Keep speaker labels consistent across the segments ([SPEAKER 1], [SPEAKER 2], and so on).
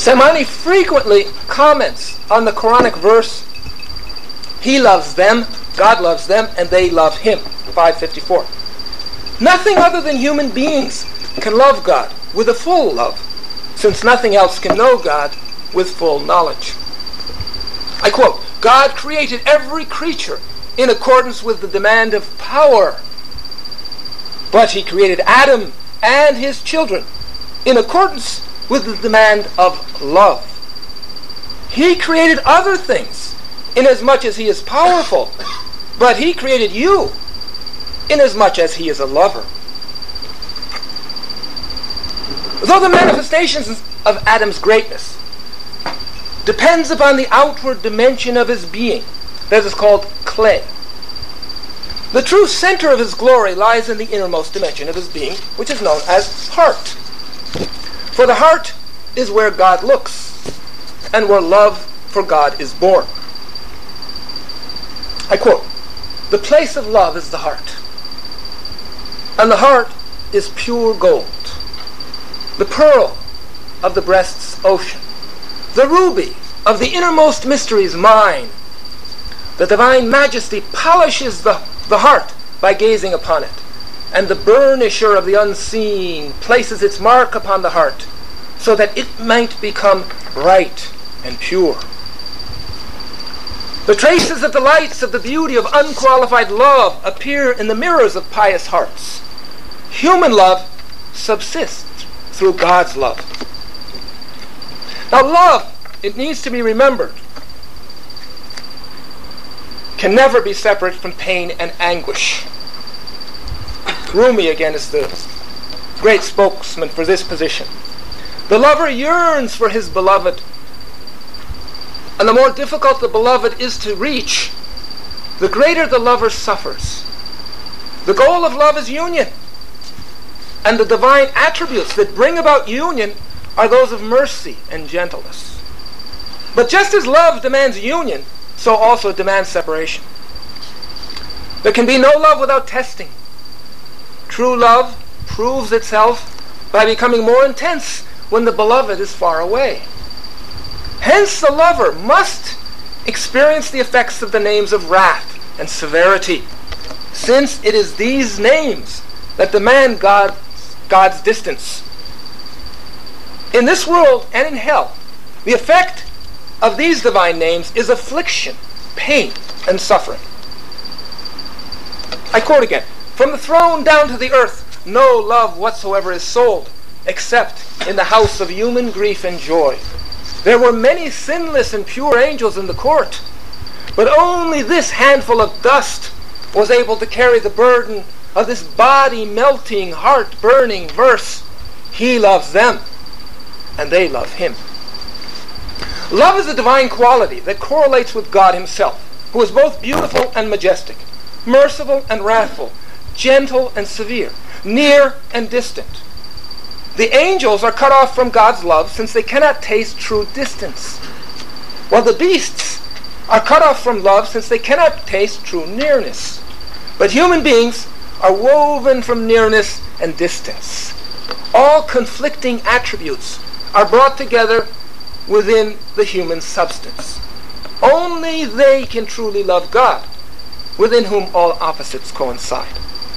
[SPEAKER 1] Samani frequently comments on the Quranic verse, he loves them, God loves them, and they love him, 554. Nothing other than human beings can love God with a full love, since nothing else can know God with full knowledge. I quote, God created every creature in accordance with the demand of power, but he created Adam and his children in accordance with the demand of love. He created other things inasmuch as he is powerful, but he created you inasmuch as he is a lover. Though the manifestations of Adam's greatness depends upon the outward dimension of his being, that is called clay, the true center of his glory lies in the innermost dimension of his being, which is known as heart. For the heart is where God looks, and where love for God is born. I quote, the place of love is the heart, and the heart is pure gold, the pearl of the breast's ocean, the ruby of the innermost mysteries mine. The divine majesty polishes the heart by gazing upon it, and the burnisher of the unseen places its mark upon the heart, so that it might become bright and pure. The traces of the lights of the beauty of unqualified love appear in the mirrors of pious hearts. Human love subsists through God's love. Now love, it needs to be remembered, can never be separate from pain and anguish. Rumi, again, is the great spokesman for this position. The lover yearns for his beloved, and the more difficult the beloved is to reach, the greater the lover suffers. The goal of love is union, and the divine attributes that bring about union are those of mercy and gentleness. But just as love demands union, so also demands separation. There can be no love without testing. True love proves itself by becoming more intense when the beloved is far away. Hence the lover must experience the effects of the names of wrath and severity, since it is these names that demand God's distance. In this world and in hell, the effect of these divine names is affliction, pain, and suffering. I quote again, from the throne down to the earth, no love whatsoever is sold, except in the house of human grief and joy. There were many sinless and pure angels in the court, but only this handful of dust was able to carry the burden of this body-melting, heart-burning verse. He loves them, and they love him. Love is a divine quality that correlates with God himself, who is both beautiful and majestic, merciful and wrathful, gentle and severe, near and distant. The angels are cut off from God's love since they cannot taste true distance, while the beasts are cut off from love since they cannot taste true nearness. But human beings are woven from nearness and distance. All conflicting attributes are brought together within the human substance. Only they can truly love God, within whom all opposites coincide.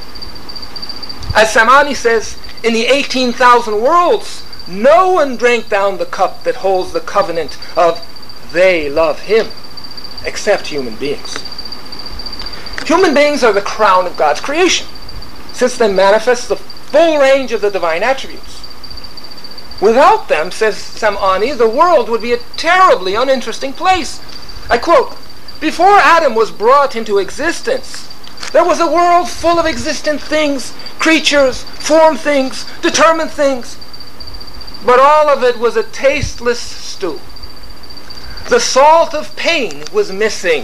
[SPEAKER 1] As Samani says, in the 18,000 worlds, no one drank down the cup that holds the covenant of they love him, except human beings. Human beings are the crown of God's creation, since they manifest the full range of the divine attributes. Without them, says Samani, the world would be a terribly uninteresting place. I quote, before Adam was brought into existence, there was a world full of existent things, creatures, formed things, determined things. But all of it was a tasteless stew. The salt of pain was missing.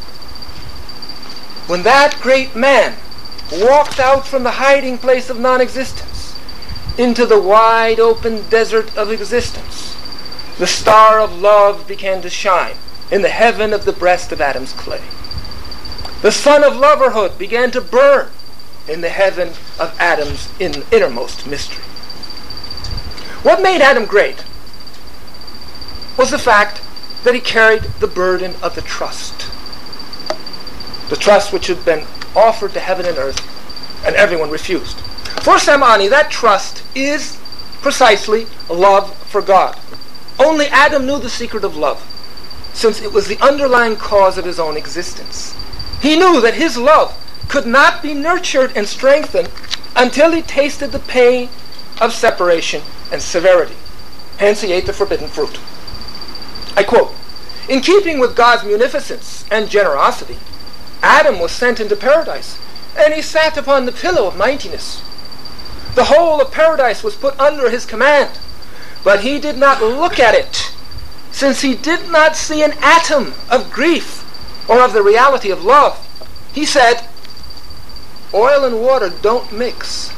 [SPEAKER 1] When that great man walked out from the hiding place of non-existence into the wide open desert of existence, the star of love began to shine in the heaven of the breast of Adam's clay. The sun of loverhood began to burn in the heaven of Adam's innermost mystery. What made Adam great? was the fact that he carried the burden of the trust. The trust which had been offered to heaven and earth, and everyone refused. For Sam'ani, that trust is precisely love for God. Only Adam knew the secret of love, since it was the underlying cause of his own existence. He knew that his love could not be nurtured and strengthened until he tasted the pain of separation and severity. Hence he ate the forbidden fruit. I quote, "In keeping with God's munificence and generosity, Adam was sent into paradise, and he sat upon the pillow of mightiness. The whole of paradise was put under his command, but he did not look at it, since he did not see an atom of grief or of the reality of love. He said, 'Oil and water don't mix.'"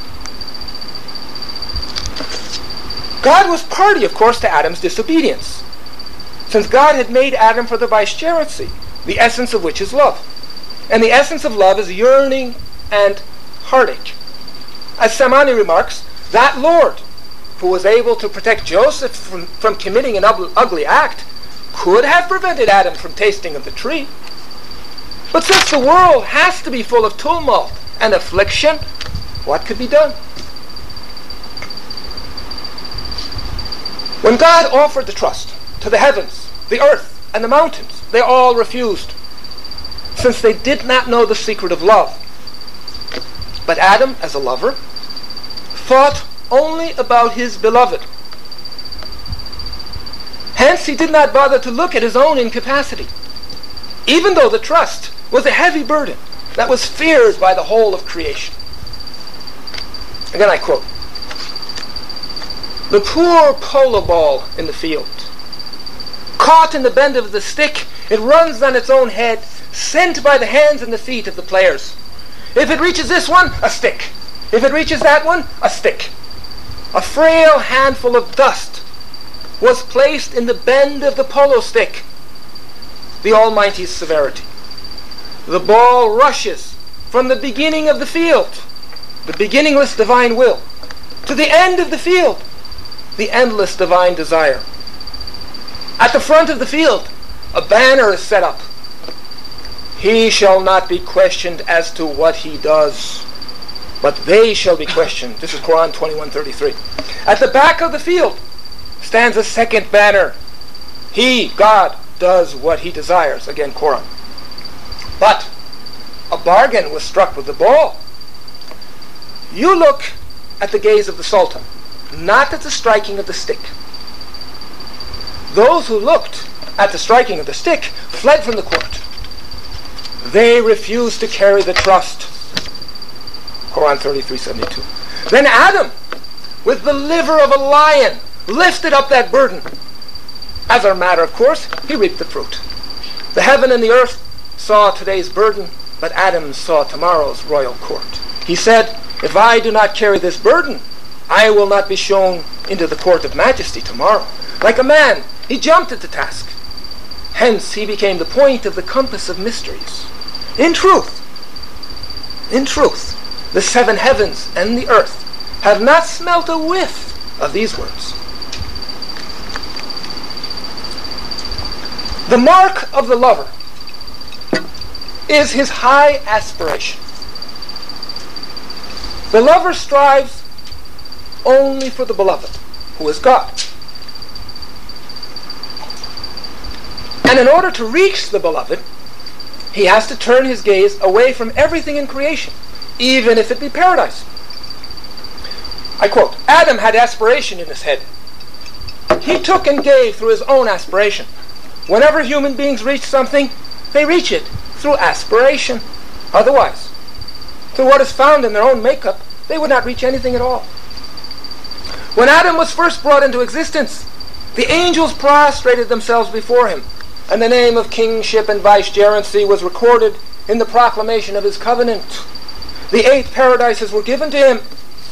[SPEAKER 1] God was party, of course, to Adam's disobedience, since God had made Adam for the vicegerency, the essence of which is love. And the essence of love is yearning and heartache. As Sam'ani remarks, that Lord, who was able to protect Joseph from committing an ugly act, could have prevented Adam from tasting of the tree. But since the world has to be full of tumult and affliction, what could be done? When God offered the trust to the heavens, the earth, and the mountains, they all refused, since they did not know the secret of love. But Adam, as a lover, thought only about his beloved. Hence he did not bother to look at his own incapacity, even though the trust was a heavy burden that was feared by the whole of creation. Again I quote, "The poor polo ball in the field, caught in the bend of the stick, it runs on its own head, sent by the hands and the feet of the players. If it reaches this one, a stick. If it reaches that one, a stick. A frail handful of dust was placed in the bend of the polo stick, the Almighty's severity. The ball rushes from the beginning of the field, the beginningless divine will, to the end of the field, the endless divine desire. At the front of the field, a banner is set up. He shall not be questioned as to what he does, but they shall be questioned." This is Quran 21:33. At the back of the field stands a second banner. He, God, does what he desires. Again, Quran. But a bargain was struck with the ball. You look at the gaze of the Sultan, not at the striking of the stick. Those who looked at the striking of the stick fled from the court. They refused to carry the trust. Quran 33:72. Then Adam, with the liver of a lion, lifted up that burden. As a matter of course, he reaped the fruit. The heaven and the earth saw today's burden, but Adam saw tomorrow's royal court. He said, "If I do not carry this burden, I will not be shown into the court of majesty tomorrow." Like a man, he jumped at the task. Hence, he became the point of the compass of mysteries. In truth, the seven heavens and the earth have not smelt a whiff of these words. The mark of the lover is his high aspiration. The lover strives only for the beloved, who is God. And in order to reach the beloved, he has to turn his gaze away from everything in creation, even if it be paradise. I quote, "Adam had aspiration in his head. He took and gave through his own aspiration. Whenever human beings reach something, they reach it through aspiration. Otherwise, through what is found in their own makeup, they would not reach anything at all. When Adam was first brought into existence, the angels prostrated themselves before him, and the name of kingship and vicegerency was recorded in the proclamation of his covenant. The 8 paradises were given to him,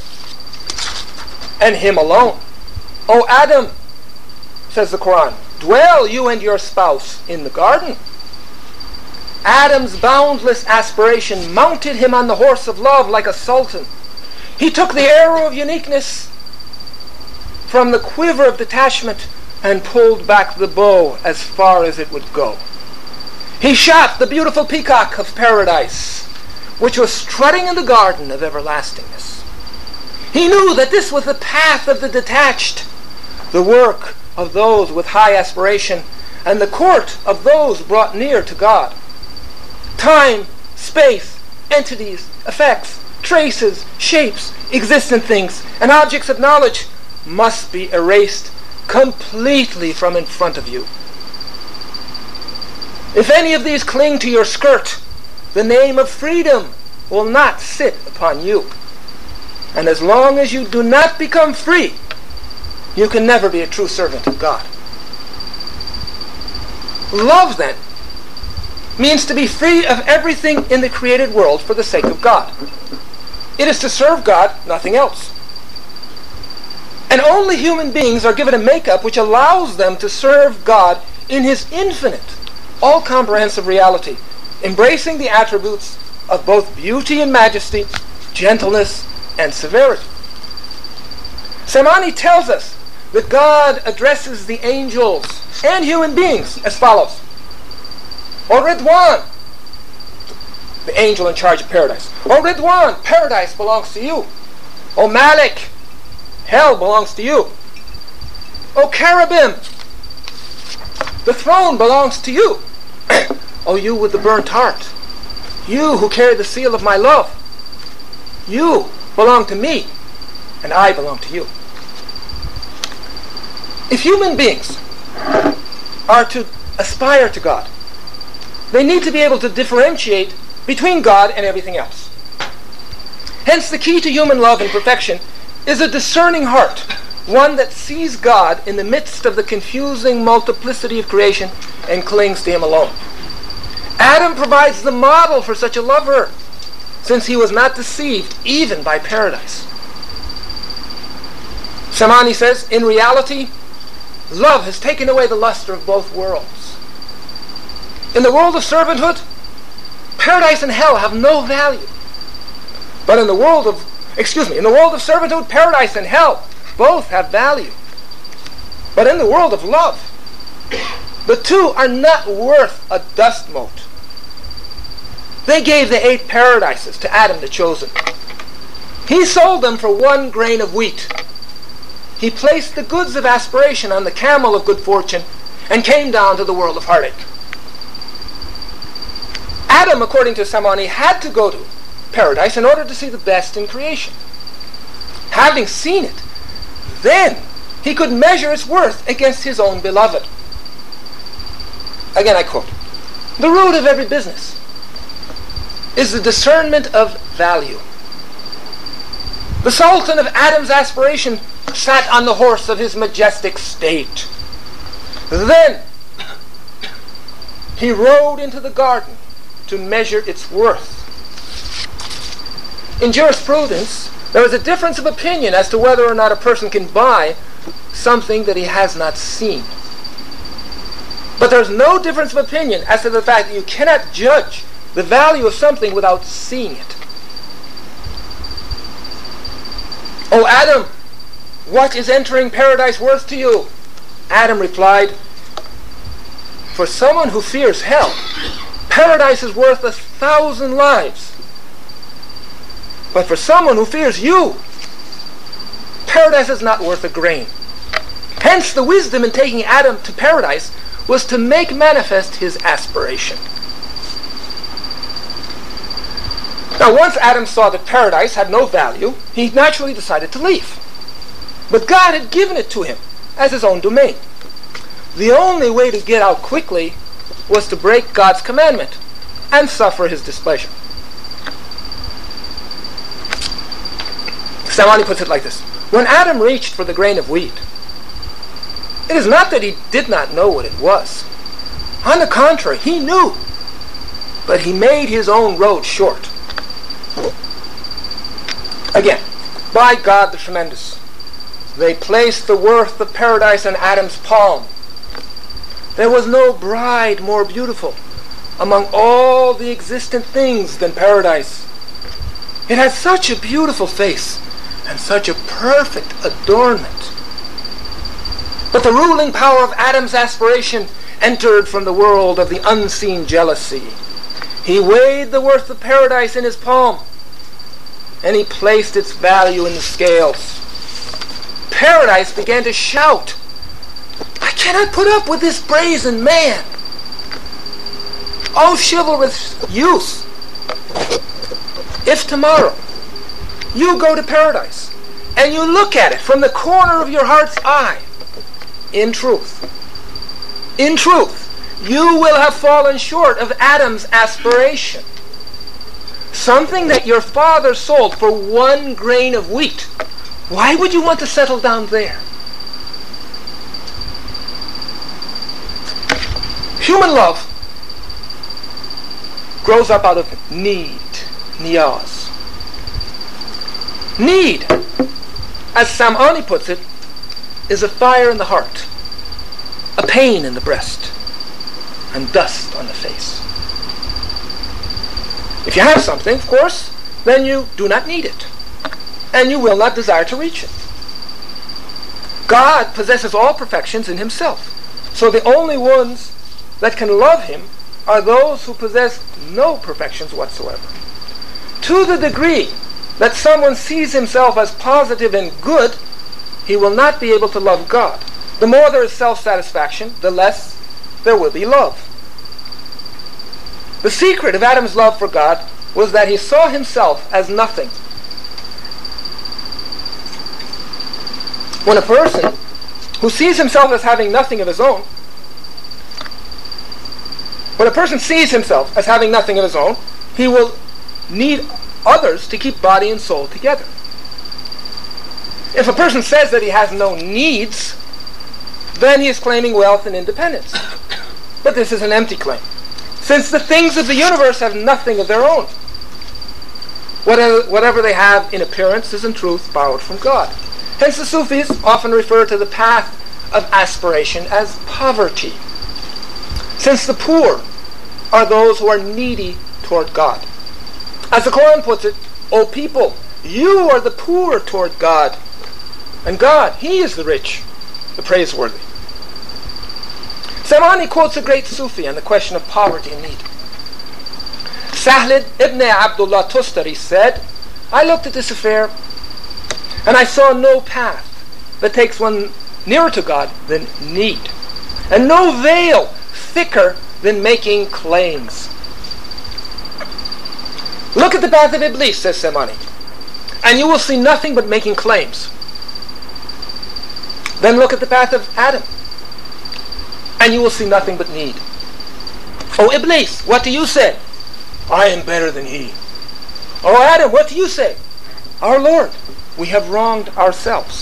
[SPEAKER 1] and him alone. O Adam, says the Quran, dwell you and your spouse in the garden. Adam's boundless aspiration mounted him on the horse of love like a sultan. He took the arrow of uniqueness from the quiver of detachment and pulled back the bow as far as it would go. He shot the beautiful peacock of paradise, which was strutting in the garden of everlastingness. He knew that this was the path of the detached, the work of those with high aspiration, and the court of those brought near to God. Time, space, entities, effects, traces, shapes, existent things, and objects of knowledge must be erased completely from in front of you. If any of these cling to your skirt, the name of freedom will not sit upon you. And as long as you do not become free, you can never be a true servant of God. Love, then, means to be free of everything in the created world for the sake of God. It is to serve God, nothing else. And only human beings are given a makeup which allows them to serve God in His infinite, all-comprehensive reality, embracing the attributes of both beauty and majesty, gentleness and severity. Samani tells us that God addresses the angels and human beings as follows. O Ridwan, the angel in charge of paradise. O Ridwan, paradise belongs to you. O Malik, hell belongs to you. O Cherubim, the throne belongs to you. O you with the burnt heart, you who carry the seal of my love, you belong to me, and I belong to you. If human beings are to aspire to God, they need to be able to differentiate between God and everything else. Hence, the key to human love and perfection is a discerning heart, one that sees God in the midst of the confusing multiplicity of creation and clings to Him alone. Adam provides the model for such a lover, since he was not deceived even by paradise. Samani says, in reality, love has taken away the luster of both worlds. In the world of servanthood, paradise and hell have no value. But in the world of servanthood, paradise and hell both have value. But in the world of love, the two are not worth a dust mote. They gave the 8 paradises to Adam the chosen. He sold them for 1 grain of wheat. He placed the goods of aspiration on the camel of good fortune and came down to the world of heartache. Adam, according to Samani, had to go to paradise in order to see the best in creation. Having seen it, then he could measure its worth against his own beloved. Again, I quote, "The root of every business is the discernment of value. The Sultan of Adam's aspiration sat on the horse of his majestic state. Then he rode into the garden to measure its worth." In jurisprudence, there is a difference of opinion as to whether or not a person can buy something that he has not seen. But there's no difference of opinion as to the fact that you cannot judge the value of something without seeing it. "O Adam, what is entering paradise worth to you?" Adam replied, "For someone who fears hell, paradise is worth 1,000 lives. But for someone who fears you, paradise is not worth a grain." Hence the wisdom in taking Adam to paradise was to make manifest his aspiration. Now, once Adam saw that paradise had no value, he naturally decided to leave. But God had given it to him as his own domain. The only way to get out quickly was to break God's commandment and suffer His displeasure. Samani puts it like this. When Adam reached for the grain of wheat, it is not that he did not know what it was. On the contrary, he knew. But he made his own road short. Again, by God the Tremendous, they placed the worth of paradise in Adam's palm. There was no bride more beautiful among all the existent things than paradise. It had such a beautiful face and such a perfect adornment. But the ruling power of Adam's aspiration entered from the world of the unseen jealousy. He weighed the worth of paradise in his palm, and he placed its value in the scales. Paradise began to shout, "I cannot put up with this brazen man. Oh, chivalrous youth, if tomorrow you go to paradise and you look at it from the corner of your heart's eye, in truth, you will have fallen short of Adam's aspiration. Something that your father sold for 1 grain of wheat. Why would you want to settle down there?" Human love grows up out of need, niyaz. Need, as Sam'ani puts it, is a fire in the heart, a pain in the breast, and dust on the face. If you have something, of course, then you do not need it, and you will not desire to reach it. God possesses all perfections in himself, so the only ones that can love him are those who possess no perfections whatsoever. To the degree that someone sees himself as positive and good, he will not be able to love God. The more there is self-satisfaction, the less there will be love. The secret of Adam's love for God was that he saw himself as nothing. When a person who sees himself as having nothing of his own, he will need others to keep body and soul together. If a person says that he has no needs, then he is claiming wealth and independence. But this is an empty claim, since the things of the universe have nothing of their own. Whatever they have in appearance is in truth borrowed from God. Hence the Sufis often refer to the path of aspiration as poverty, since the poor are those who are needy toward God. As the Quran puts it, "O people, you are the poor toward God, and God, he is the rich, the praiseworthy." Sam'ani quotes a great Sufi on the question of poverty and need. Sahl ibn Abdullah Tustari said, "I looked at this affair, and I saw no path that takes one nearer to God than need, and no veil thicker than making claims." Look at the path of Iblis, says Sam'ani, and you will see nothing but making claims. Then look at the path of Adam, and you will see nothing but need. "Oh Iblis, what do you say?" "I am better than he." "Oh Adam, what do you say?" "Our Lord, we have wronged ourselves."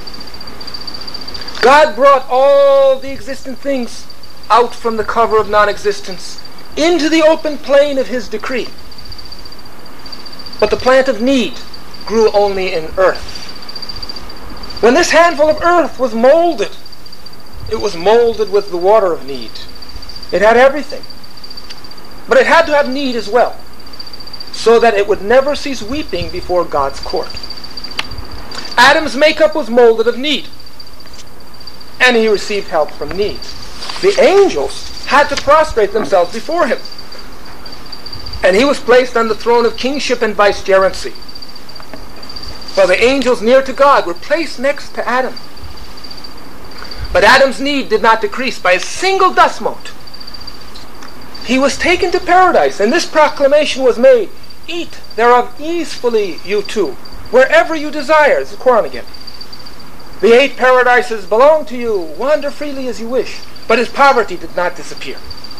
[SPEAKER 1] God brought all the existent things out from the cover of non-existence into the open plain of his decree. But the plant of need grew only in earth. When this handful of earth was molded, it was molded with the water of need. It had everything. But it had to have need as well, so that it would never cease weeping before God's court. Adam's makeup was molded of need, and he received help from need. The angels had to prostrate themselves before him, and he was placed on the throne of kingship and vicegerency, while the angels near to God were placed next to Adam. But Adam's need did not decrease by a single dust mote. He was taken to paradise, and this proclamation was made, "Eat thereof easefully, you two, wherever you desire." It's the Quran again. "The 8 paradises belong to you. Wander freely as you wish." But his poverty did not disappear.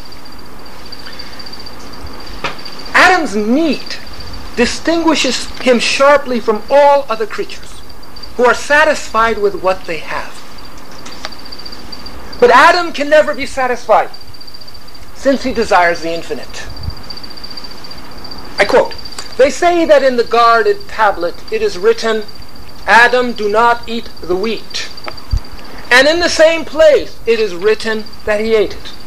[SPEAKER 1] Adam's need distinguishes him sharply from all other creatures who are satisfied with what they have. But Adam can never be satisfied, since he desires the infinite. I quote, "They say that in the guarded tablet it is written, 'Adam, do not eat the wheat.' And in the same place it is written that he ate it.